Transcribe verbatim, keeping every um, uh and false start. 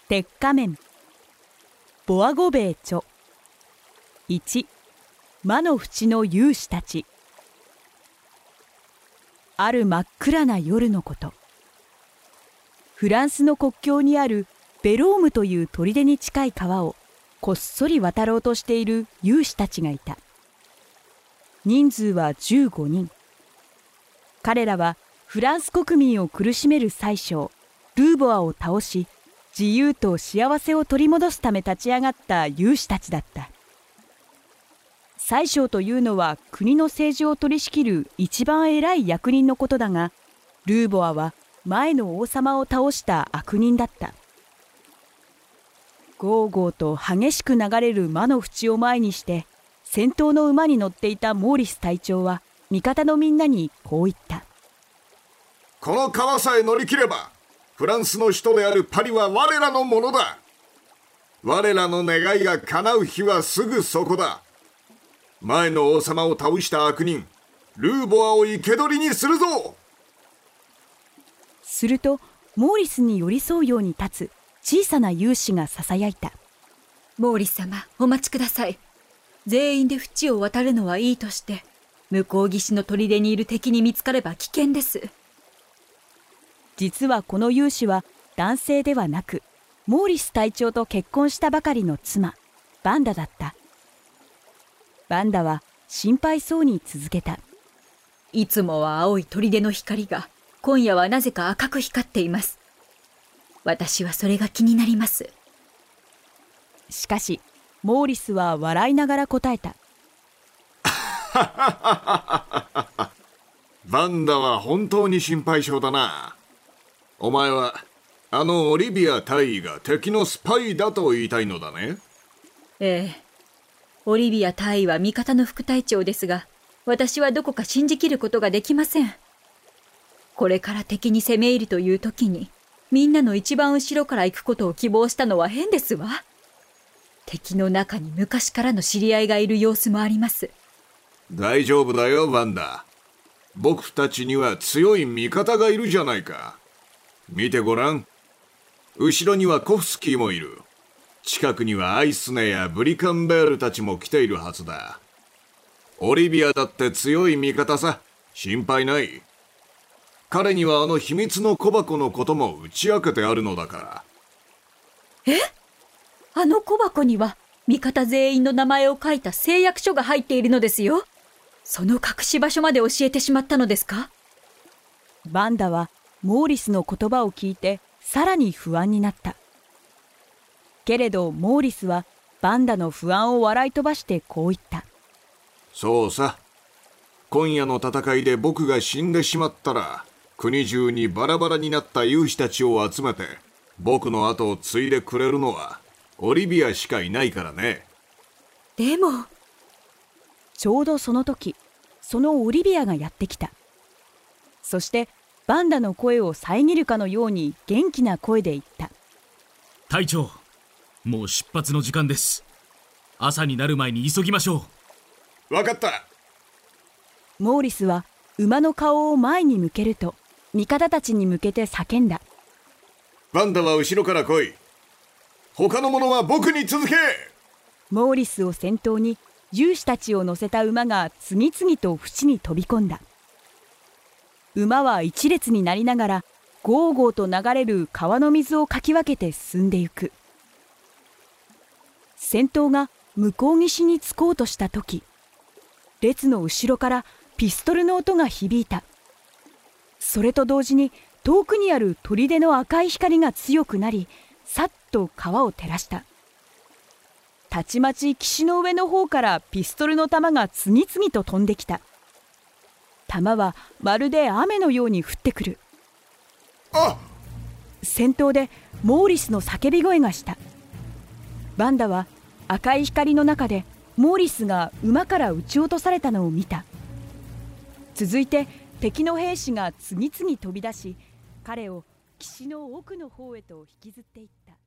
鉄仮面。ボアゴベイ著。いち、魔の淵の勇士たち。ある真っ暗な夜のこと。フランスの国境にあるベロームという砦に近い川をこっそり渡ろうとしている勇士たちがいた。人数はじゅうごにん。彼らはフランス国民を苦しめる宰相ルーボアを倒し、自由と幸せを取り戻すため立ち上がった勇士たちだった。宰相というのは国の政治を取り仕切る一番偉い役人のことだが、ルーボアは前の王様を倒した悪人だった。ゴーゴーと激しく流れる魔の淵を前にして、先頭の馬に乗っていたモーリス隊長は味方のみんなにこう言った。 この川さえ乗り切れば、フランスの首都であるパリは我らのものだ。我らの願いが叶う日はすぐそこだ。前の王様を倒した悪人ルーボアを生け捕りにするぞ。 するとモーリスに寄り添うように立つ小さな勇士がささやいた。 モーリス様、お待ちください。全員で淵を渡るのはいいとして、向こう岸の砦にいる敵に見つかれば危険です。 実はこの勇士は男性ではなく、モーリス隊長と結婚したばかりの妻バンダだった。バンダは心配そうに続けた。 いつもは青い砦の光が今夜はなぜか赤く光っています。私はそれが気になります。 しかしモーリスは笑いながら答えた。 バンダは本当に心配性だな。お前はあのオリビア大尉が敵のスパイだと言いたいのだね。 ええ、オリビア大尉は味方の副隊長ですが、私はどこか信じきることができません。これから敵に攻め入るという時に、みんなの一番後ろから行くことを希望したのは変ですわ。敵の中に昔からの知り合いがいる様子もあります。 大丈夫だよバンダ。僕たちには強い味方がいるじゃないか。見てごらん。後ろにはコフスキーもいる。近くにはアイスネやブリカンベールたちも来ているはずだ。オリビアだって強い味方さ。心配ない。彼にはあの秘密の小箱のことも打ち明けてあるのだから。 え？あの小箱には味方全員の名前を書いた誓約書が入っているのですよ。その隠し場所まで教えてしまったのですか？ バンダはモーリスの言葉を聞いてさらに不安になった。けれどモーリスはバンダの不安を笑い飛ばしてこう言った。 そうさ。今夜の戦いで僕が死んでしまったら、国中にバラバラになった勇士たちを集めて僕の後を継いでくれるのはオリビアしかいないからね。 でもちょうどその時、そのオリビアがやってきた。そしてバンダの声を遮るかのように元気な声で言った。 隊長、もう出発の時間です。朝になる前に急ぎましょう。分かった。 モーリスは馬の顔を前に向けると味方たちに向けて叫んだ。 バンダは後ろから来い。他の者は僕に続け。 モーリスを先頭に勇士たちを乗せた馬が次々と淵に飛び込んだ。馬は一列になりながらゴーゴーと流れる川の水をかき分けて進んでゆく。先頭が向こう岸に着こうとした時、列の後ろからピストルの音が響いた。それと同時に遠くにある砦の赤い光が強くなり、さっと川を照らした。たちまち岸の上の方からピストルの弾が次々と飛んできた。弾はまるで雨のように降ってくる。 あ！ 先頭でモーリスの叫び声がした。バンダは赤い光の中でモーリスが馬から撃ち落とされたのを見た。続いて敵の兵士が次々飛び出し、彼を岸の奥の方へと引きずっていった。